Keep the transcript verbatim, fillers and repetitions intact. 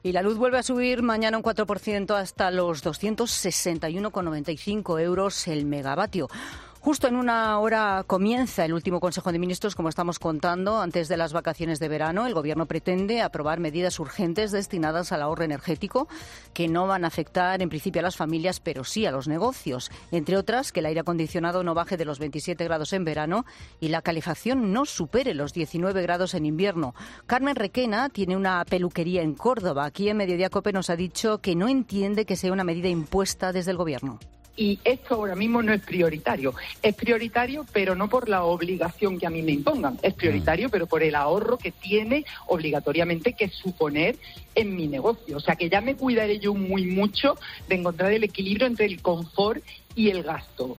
Y la luz vuelve a subir mañana un cuatro por ciento hasta los doscientos sesenta y uno con noventa y cinco euros el megavatio. Justo en una hora comienza el último Consejo de Ministros, como estamos contando, antes de las vacaciones de verano. El Gobierno pretende aprobar medidas urgentes destinadas al ahorro energético que no van a afectar en principio a las familias, pero sí a los negocios. Entre otras, que el aire acondicionado no baje de los veintisiete grados en verano y la calefacción no supere los diecinueve grados en invierno. Carmen Requena tiene una peluquería en Córdoba. Aquí en Mediodía COPE nos ha dicho que no entiende que sea una medida impuesta desde el Gobierno. Y esto ahora mismo no es prioritario. Es prioritario, pero no por la obligación que a mí me impongan. Es prioritario, pero por el ahorro que tiene obligatoriamente que suponer en mi negocio. O sea, que ya me cuidaré yo muy mucho de encontrar el equilibrio entre el confort y el gasto.